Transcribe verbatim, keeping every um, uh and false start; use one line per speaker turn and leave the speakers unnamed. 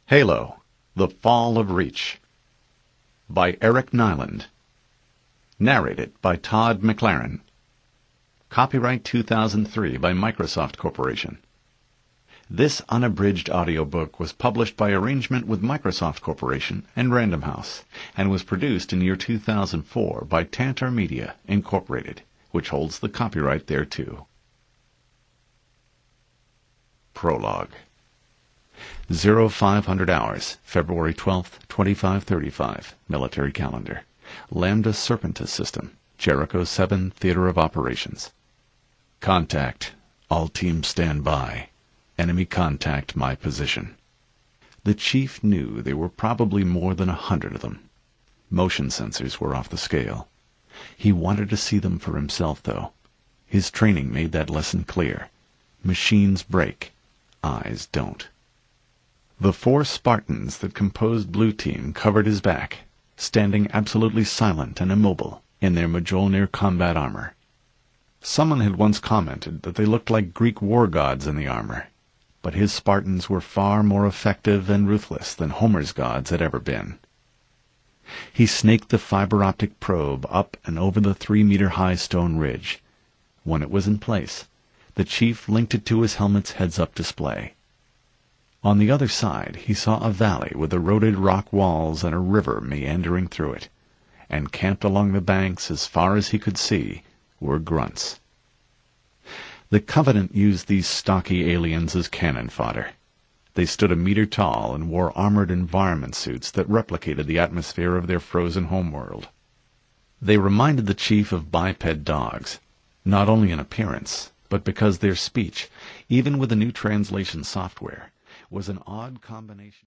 Halo: The Fall of Reach by Eric Nyland. Narrated by Todd McLaren. Copyright two thousand three by Microsoft Corporation. This unabridged audiobook was published by arrangement with Microsoft Corporation and Random House, and was produced in year two thousand four by Tantor Media, Incorporated, which holds the copyright thereto. Prologue. zero five hundred hours, February twelfth, twenty-five thirty-five, Military Calendar. Lambda Serpentis System, Jericho seven, Theater of Operations. Contact. All teams stand by. Enemy contact my position. The chief knew there were probably more than a hundred of them. Motion sensors were off the scale. He wanted to see them for himself, though. His training made that lesson clear. Machines break. Eyes don't. The four Spartans that composed Blue Team covered his back, standing absolutely silent and immobile in their Mjolnir combat armor. Someone had once commented that they looked like Greek war gods in the armor, but his Spartans were far more effective and ruthless than Homer's gods had ever been. He snaked the fiber-optic probe up and over the three-meter-high stone ridge. When it was in place, the chief linked it to his helmet's heads-up display. On the other side he saw a valley with eroded rock walls and a river meandering through it, and camped along the banks as far as he could see were grunts. The Covenant used these stocky aliens as cannon fodder. They stood a meter tall and wore armored environment suits that replicated the atmosphere of their frozen homeworld. They reminded the chief of biped dogs, not only in appearance, but because their speech, even with the new translation software, was an odd combination.